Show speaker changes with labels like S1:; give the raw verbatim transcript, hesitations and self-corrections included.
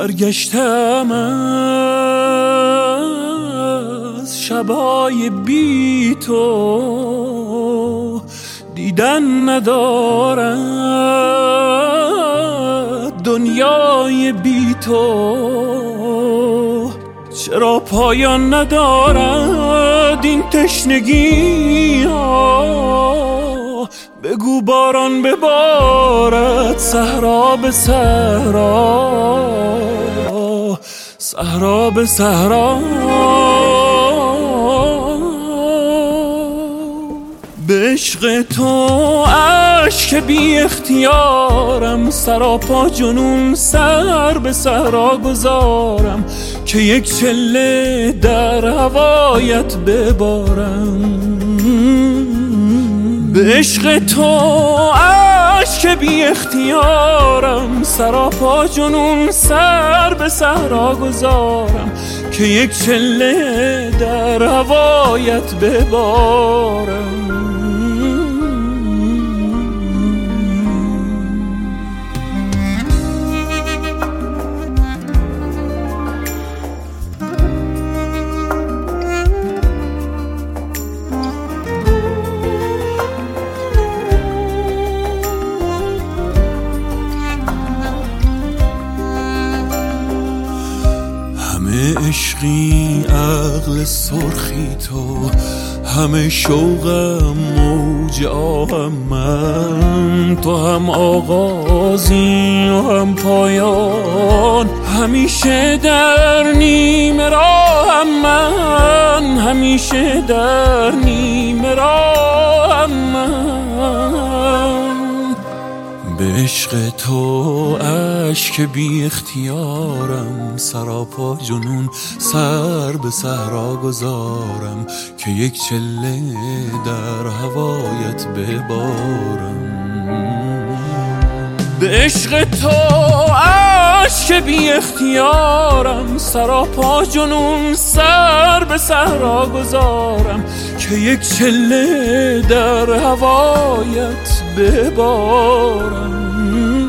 S1: برگشتم از شبای بی تو، دیدن ندارد دنیای بی تو. چرا پایان ندارد این تشنگی ها؟ بگو باران ببارد صحرا به صحرا، صحرا به صحرا. به عشق تو اشک بی اختیارم، سراپا جنون سر به صحرا گذارم که یک چله در هوایت ببارم. به عشق تو اشک بی اختیارم، سراپا جنون سر به صحرا گذارم که یک چله در هوایت ببارم. همه عشقی عقل سرخی تو، همه شوقم موج آهم من. تو هم آغازی و هم پایان، همیشه در نیمه راهم من، همیشه در نیمه راهم من. به عشق تو اشک بی اختیارم، سراپا جنون سر به صحرا گذارم که یک چله در هوایت ببارم. به عشق تو اشک بی اختیارم، سراپا جنون سر به صحرا گذارم که یک چله در هوایت ببارم.